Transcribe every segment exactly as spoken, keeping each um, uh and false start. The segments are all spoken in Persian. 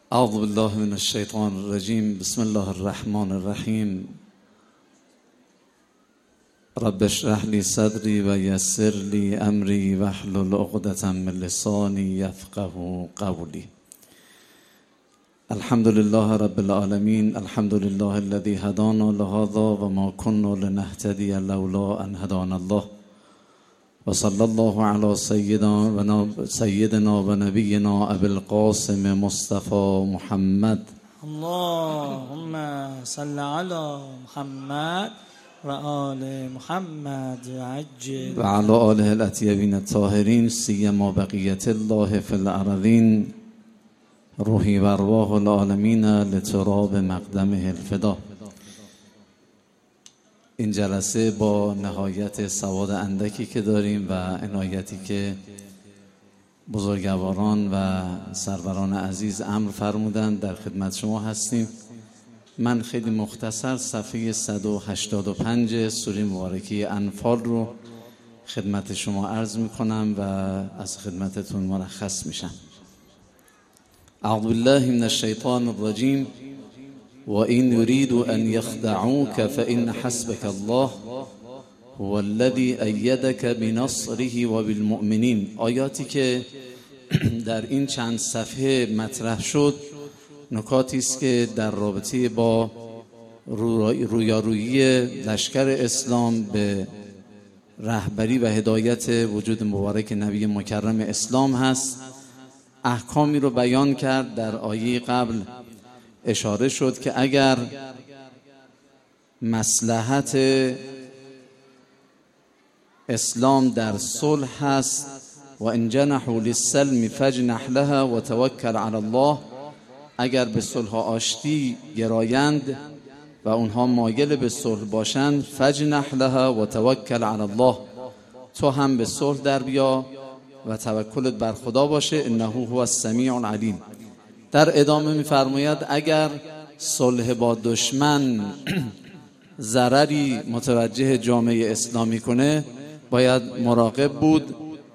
اعوذ بالله من الشیطان الرجیم. بسم الله الرحمن الرحیم. رب اشرح لی صدری و یسر لی امری واحلل عقدة من لسانی یفقهوا قولی. الحمد لله رب العالمین. الحمد لله الذي هدانا لهذا و ما كنا لنهتدي لولا ان هدانا الله. و صلی الله علی سیدنا و سیدنا و نبینا ابی القاسم مصطفی محمد. اللهم صل علی محمد و آل محمد عجل و علی آله الاطیبین الطاهرین سیما بقیت الله فی الارضین روحی و ارواح العالمین لتراب مقدمه الفدا. این جلسه با نهایت سواد اندکی که داریم و عنایتی که بزرگواران و سروران عزیز امر فرمودند در خدمت شما هستیم. من خیلی مختصر صفحه صد و هشتاد و پنج سوره مبارکه انفال رو خدمت شما عرض میکنم و از خدمتتون مرخص میشم. اعوذ بالله من الشیطان الرجیم. و این یریدوا ان یخدعوک فان حسبک الله هو الذی ایدک بنصره و بالمؤمنین. آیاتی که در این چند صفحه مطرح شد نکاتی است که در رابطه با رویارویی لشکر اسلام به رهبری و هدایت وجود مبارک نبی مکرم اسلام هست. احکامی رو بیان کرد. در آیه قبل اشاره شد که اگر مصلحت اسلام در صلح هست و ان جنحوا للسلم فاجنح لها و توکل علی الله، اگر به صلح آشتی گرایند و اونها مایل به صلح باشند فاجنح لها و توکل علی الله، تو هم به صلح در بیا و توکلت بر خدا باشه، انه هو السمیع العلیم. در ادامه می‌فرماید اگر صلح با دشمن ضرری متوجه جامعه اسلامی کنه باید مراقب بود.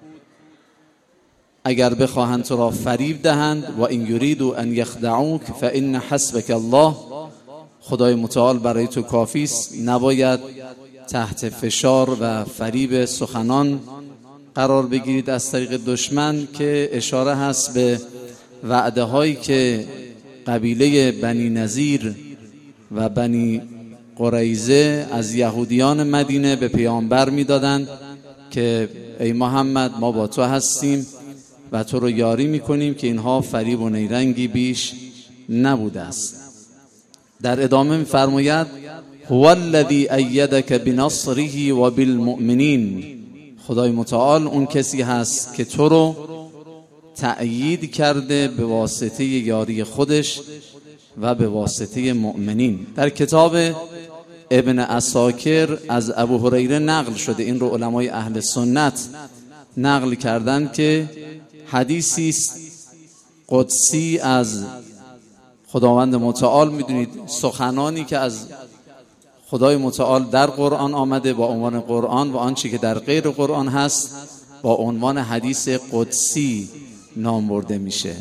اگر بخواهند تو را فریب دهند و این یریدوا ان یخدعوک فان حسبک الله، خدای متعال برای تو کافی است، نباید تحت فشار و فریب سخنان قرار بگیرید از طریق دشمن، که اشاره هست به وعده هایی که قبیله بنی نذیر و بنی قریظه از یهودیان مدینه به پیامبر میدادند که ای محمد ما با تو هستیم و تو رو یاری میکنیم، که اینها فریب و نیرنگی بیش نبوده است. در ادامه میفرماید هو الذی ایدک بنصره و بالمؤمنین. خدای متعال اون کسی هست که تو رو تأیید کرده به واسطه یاری خودش و به واسطه مؤمنین. در کتاب ابن عساکر از ابو هریره نقل شده، این رو علمای اهل سنت نقل کردن که حدیثی است قدسی از خداوند متعال. میدونید سخنانی که از خدای متعال در قرآن آمده با عنوان قرآن و آنچه که در غیر قرآن هست با عنوان حدیث قدسی نام برده میشه.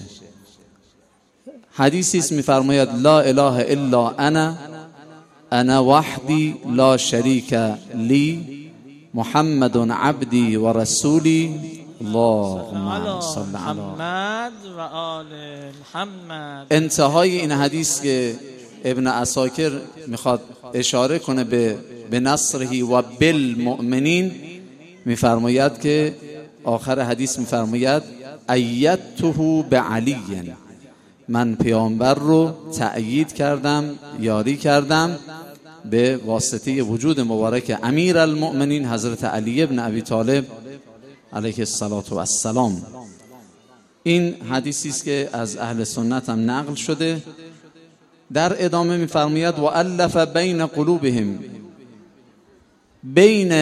حدیثی است میفرماید لا اله الا انا انا وحدی لا شریک لی محمد عبدی و رسولی اللهم صل علی محمد و آل محمد. انتهای این حدیث که ابن عساکر میخواد اشاره کنه به به نصره و بالمؤمنین، میفرماید که آخر حدیث میفرماید ایدته بعلی، من پیامبر رو تأیید کردم، یاری کردم به واسطه وجود مبارک امیر المؤمنین حضرت علی ابن ابی طالب علیه الصلاة و السلام. این حدیثی است که از اهل سنت هم نقل شده. در ادامه میفرماید و الف بین قلوبهم، بین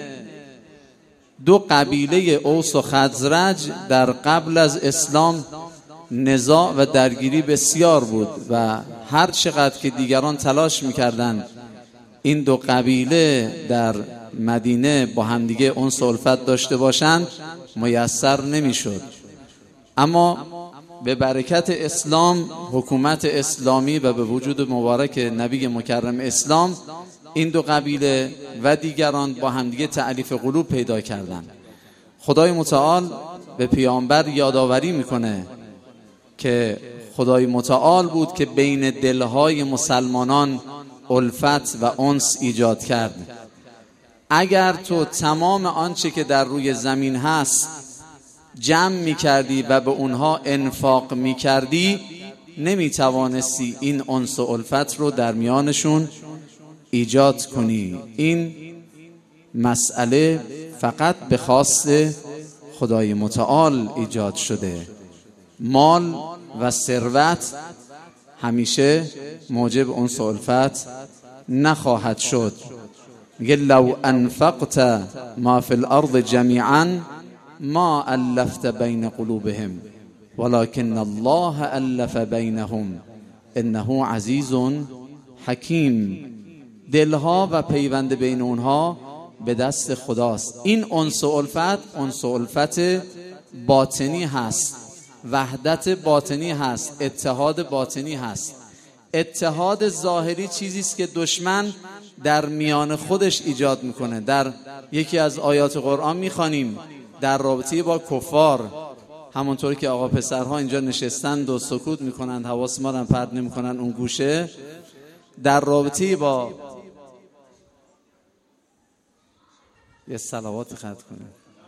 دو قبیله اوس و خزرج در قبل از اسلام نزاع و درگیری بسیار بود و هر چقدر که دیگران تلاش میکردند این دو قبیله در مدینه با همدیگه انس و الفت داشته باشند میسر نمیشد. اما به برکت اسلام، حکومت اسلامی و به وجود مبارک نبی مکرم اسلام، این دو قبیله و دیگران با همدیگه تألیف قلوب پیدا کردند. خدای متعال به پیامبر یادآوری میکنه که خدای متعال بود که بین دلهای مسلمانان الفت و انس ایجاد کرد. اگر تو تمام آنچه که در روی زمین هست جمع میکردی و به اونها انفاق میکردی، نمیتوانستی این انس و الفت رو در میانشون ایجاد کنی. این مسئله فقط به خواست خدای متعال ایجاد شده. مال و ثروت همیشه موجب انس و الفت نخواهد شد. میگه لو انفقت ما فی الارض جمیعا ما الفت بین قلوبهم ولكن الله الف بینهم انه عزیز حکیم. دلها و پیوند بین اونها به دست خداست. این انس و الفت انس و الفت باطنی هست، وحدت باطنی هست، اتحاد باطنی هست. اتحاد ظاهری چیزی است که دشمن در میان خودش ایجاد میکنه. در یکی از آیات قرآن میخوانیم در رابطه با کفار، همونطور که آقا پسرها اینجا نشستند و سکوت میکنند، حواس ما رو پرت نمیکنن اون گوشه، در رابطه با یه صلوات خط کنیم.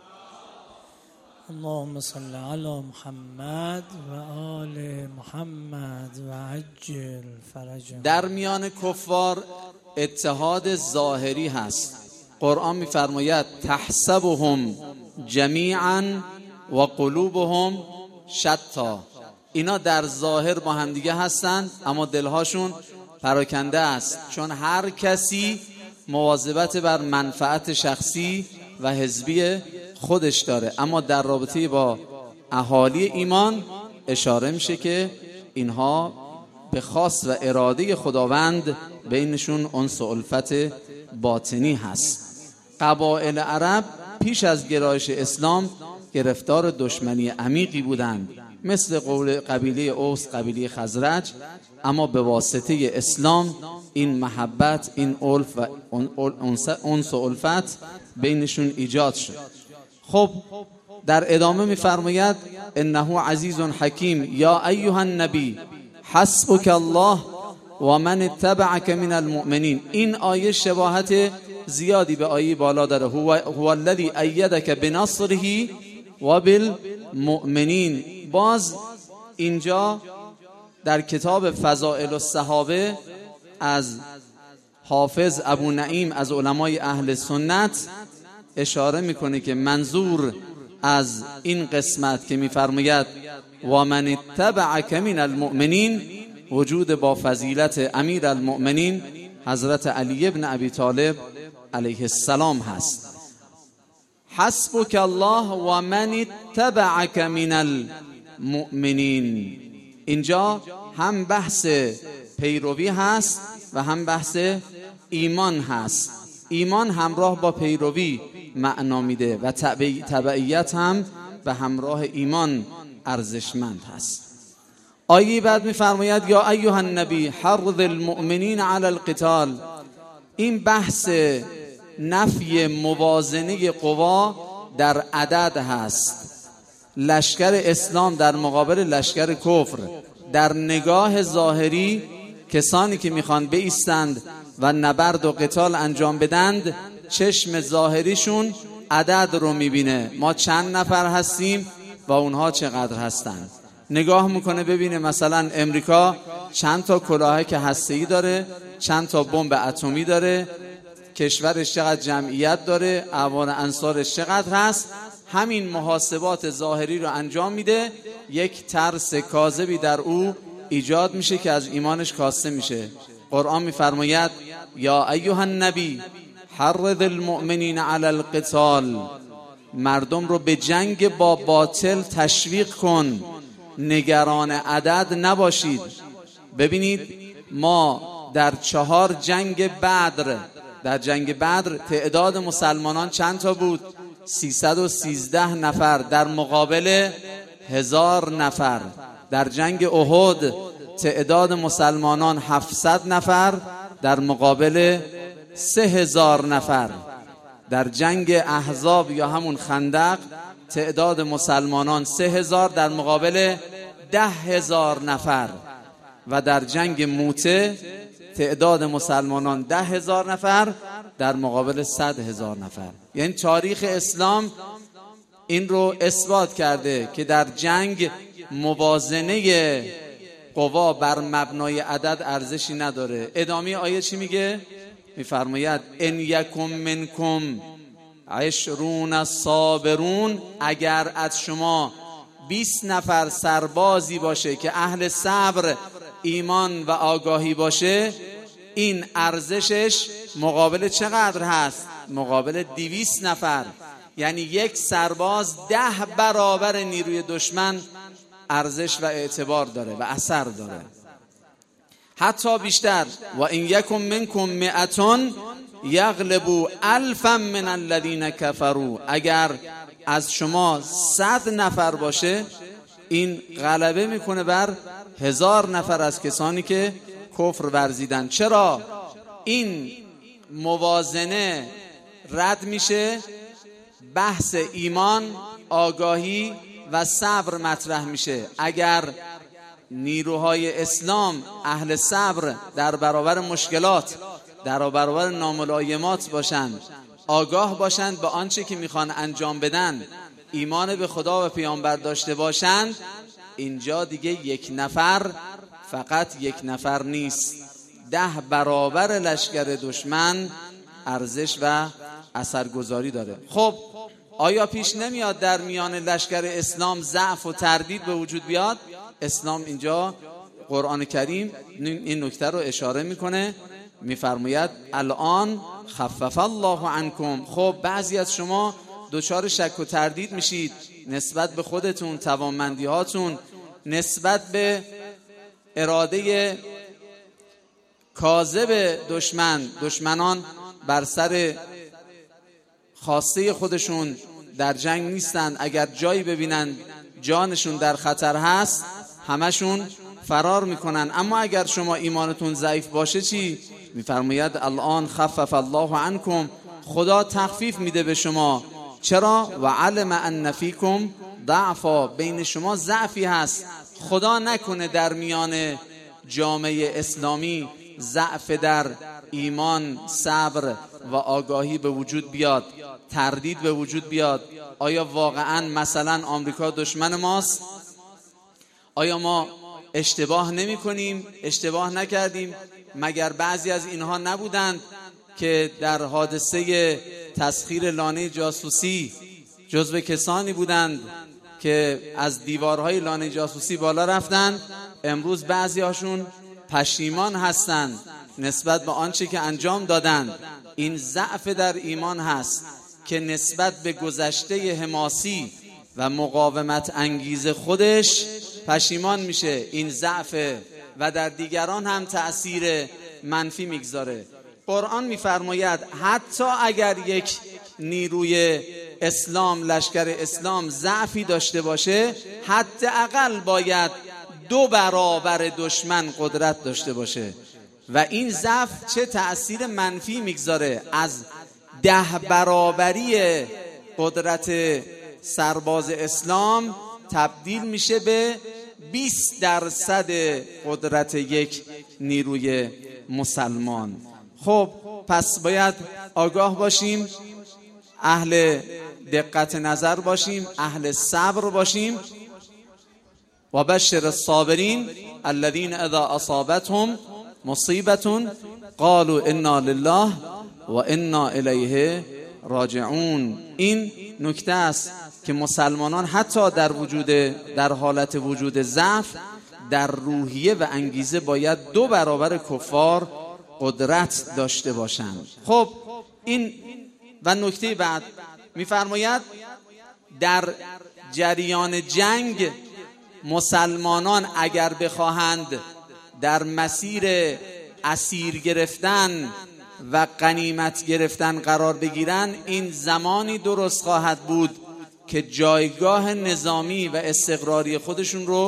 اللهم صل علی محمد و آل محمد و عجل فرجهم. در میان کفار اتحاد ظاهری هست. قرآن میفرماید تحسبهم جمیعا و قلوبهم شتا. اینا در ظاهر با هم دیگه هستند اما دلهاشون پراکنده است، چون هر کسی مواظبت بر منفعت شخصی و حزبی خودش داره. اما در رابطه با اهالی ایمان اشاره میشه که اینها به خواست و اراده خداوند بینشون انس و الفت باطنی هست. قبایل عرب پیش از گرایش اسلام گرفتار دشمنی عمیقی بودند، مثل قبیله اوس، قبیله خزرج، اما به واسطه اسلام این محبت، این الف و انس و الفت بینشون ایجاد شد. خب در ادامه می‌فرماید انه عزیز حکیم یا ایها النبی حسبک الله و من اتبعک من المؤمنین. این آیه شباهت زیادی به آیه بالا داره. هو, هو الذی ایدک بنصره و بالمؤمنین. باز اینجا در کتاب فضائل الصحابه از حافظ ابو نعیم از علمای اهل سنت اشاره میکنه که منظور از این قسمت که میفرماید و من اتبعک من المؤمنین، وجود با فضیلت امیر المؤمنین حضرت علی ابن ابی طالب علیه السلام هست. حسبک الله و من اتبعک من المؤمنین. اینجا هم بحث پیروی هست و هم بحث ایمان هست. ایمان همراه با پیروی معنا میده و تبعیت هم به همراه ایمان ارزشمند هست. آیه بعد میفرماید یا ایها النبی حرض المؤمنین علی القتال. این بحث نفی موازنه قوا در عدد هست. لشکر اسلام در مقابل لشکر کفر، در نگاه ظاهری کسانی که میخوان بایستند و نبرد و قتال انجام بدند، چشم ظاهریشون عدد رو میبینه، ما چند نفر هستیم و اونها چقدر هستند. نگاه میکنه ببینه مثلا امریکا چند تا کلاهک هسته‌ای داره، چند تا بمب اتمی داره، کشورش چقدر جمعیت داره، اعوان انصارش چقدر هست. همین محاسبات ظاهری رو انجام میده، یک ترس کاذبی در او ایجاد میشه که از ایمانش کاسته میشه. قرآن میفرماید یا ایها النبی حرض المؤمنین علی القتال. مردم رو به جنگ با باطل تشویق کن، نگران عدد نباشید. ببینید ما در چهار جنگ بدر، در جنگ بدر تعداد مسلمانان چند تا بود؟ سیصد و سیزده نفر در مقابل هزار نفر. در جنگ احد تعداد مسلمانان هفتصد نفر در مقابل سه هزار نفر. در جنگ احزاب یا همون خندق تعداد مسلمانان سه هزار در مقابل ده هزار نفر و در جنگ موته تعداد مسلمانان ده هزار نفر در مقابل صد هزار نفر. یعنی تاریخ اسلام این رو اثبات کرده که در جنگ موازنه قوا بر مبنای عدد ارزشی نداره. ادامه آیه چی میگه؟ میفرماید ان یکم منکم عشرون صابرون، اگر از شما بیست نفر سربازی باشه که اهل صبر، ایمان و آگاهی باشه، این ارزشش مقابل چقدر هست؟ مقابل دویست نفر. یعنی یک سرباز ده برابر نیروی دشمن ارزش و اعتبار داره و اثر داره، حتی بیشتر. و این یکم منکم مئتون یغلبوا الفا من الذین کفروا، اگر از شما صد نفر باشه این غلبه میکنه بر هزار نفر از کسانی که کفر ورزیدن. چرا؟ این موازنه رد میشه، بحث ایمان، آگاهی و صبر مطرح میشه. اگر نیروهای اسلام اهل صبر در برابر مشکلات، در برابر ناملایمات باشند، آگاه باشند به آنچه که میخوان انجام بدن، ایمان به خدا و پیامبر داشته باشند، اینجا دیگه یک نفر فقط یک نفر نیست، ده برابر لشکر دشمن ارزش و اثرگذاری داره. خب آیا پیش نمیاد در میان لشکر اسلام ضعف و تردید به وجود بیاد؟ اسلام اینجا قرآن کریم این نکته رو اشاره میکنه، میفرماید الان خفف الله عنکم. خب بعضی از شما دچار شک و تردید میشید نسبت به خودتون، توانمندی هاتون، نسبت به اراده کاذب دشمن. دشمنان بر سر خواسته خودشون در جنگ نیستند، اگر جایی ببینن جانشون در خطر هست همشون فرار میکنن. اما اگر شما ایمانتون ضعیف باشه چی؟ میفرماید الان خفف الله عنکم، خدا تخفیف میده به شما. چرا؟ و علم ان فیکم ضعفا، بین شما ضعفی هست. خدا نکنه در میان جامعه اسلامی ضعف در ایمان، صبر و آگاهی به وجود بیاد، تردید به وجود بیاد. آیا واقعا مثلا آمریکا دشمن ماست؟ آیا ما اشتباه نمی کنیم؟ اشتباه نکردیم؟ مگر بعضی از اینها نبودند که در حادثه تسخیر لانه جاسوسی جزو کسانی بودند که از دیوارهای لانه جاسوسی بالا رفتند؟ امروز بعضی هاشون پشیمان هستند نسبت به آنچه که انجام دادند. این ضعف در ایمان هست که نسبت به گذشته حماسی و مقاومت انگیز خودش پشیمان میشه. این ضعف و در دیگران هم تأثیر منفی میگذاره. قرآن میفرماید حتی اگر یک نیروی اسلام، لشکر اسلام ضعفی داشته باشه، حداقل باید دو برابر دشمن قدرت داشته باشه. و این ضعف چه تأثیر منفی میگذاره؟ از ده برابری قدرت سرباز اسلام تبدیل میشه به بیست درصد قدرت یک نیروی مسلمان. خب پس باید آگاه باشیم، اهل دقت نظر باشیم، اهل صبر باشیم. و بشر الصابرین الذین اذا اصابتهم مصیبة قالوا انا لله و انا الیه راجعون. این نکته است که مسلمانان حتی در وجود در حالت وجود ضعف در روحیه و انگیزه باید دو برابر کفار قدرت داشته باشند. خب این و نکته بعد میفرماید در جریان جنگ مسلمانان اگر بخواهند در مسیر اسیر گرفتن و غنیمت گرفتن قرار بگیرن، این زمانی درست خواهد بود که جایگاه نظامی و استقراری خودشون رو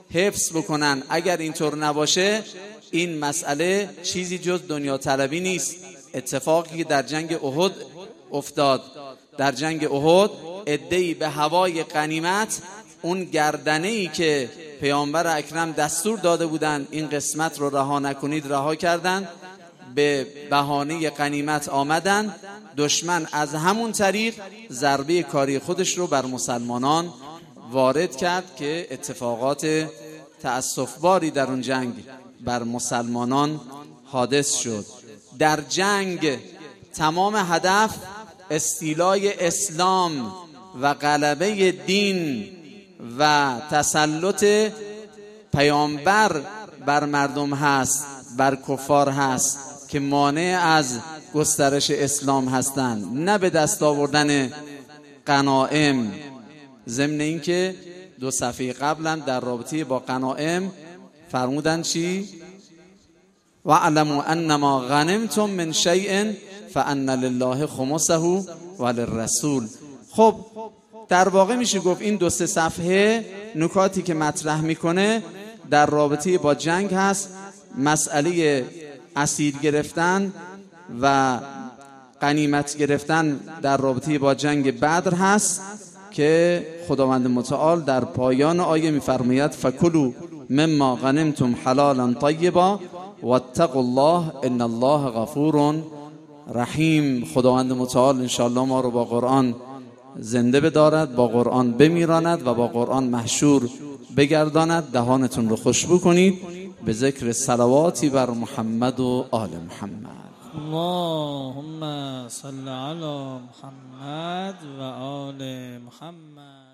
حفظ بکنن. اگر اینطور نباشه این مسئله چیزی جز دنیا طلبی نیست. اتفاقی که در جنگ احد افتاد، در جنگ احد عده‌ای به هوای غنیمت اون گردنه‌ای که پیامبر اکرم دستور داده بودند این قسمت رو رها نکنید رها کردند، به بهانه غنیمت آمدن. دشمن از همون طریق ضربه کاری خودش رو بر مسلمانان وارد کرد که اتفاقات تأسفباری در اون جنگ بر مسلمانان حادث شد. در جنگ تمام هدف استیلای اسلام و غلبه دین و تسلط پیامبر بر مردم هست، بر کفار هست که مانع از گسترش اسلام هستند، نه به دست آوردن غنایم. ضمن اینکه دو صفحه قبلا در رابطه با غنایم فرمودن چی؟ وَاعْلَمُوا أَنَّمَا غَنِمْتُم مِّن شَيْءٍ فَأَنَّ لِلَّهِ خُمُسَهُ وَلِلرَّسُولِ. خب در واقع میشه گفت این دو سه صفحه نکاتی که مطرح میکنه در رابطه با جنگ هست. مسئله اسیر گرفتن و غنیمت گرفتن در رابطه با جنگ بدر هست که خداوند متعال در پایان آیه میفرماید فکلوا مما غنمتم حلالا طیبا واتقوا الله ان الله غفور رحیم. خداوند متعال انشاءالله ما رو با قرآن زنده بدارد، با قرآن بمیراند و با قرآن محشور بگرداند. دهانتون رو خوشبو کنید به ذکر صلواتی بر محمد و آل محمد. اللهم صل علی محمد و آل محمد.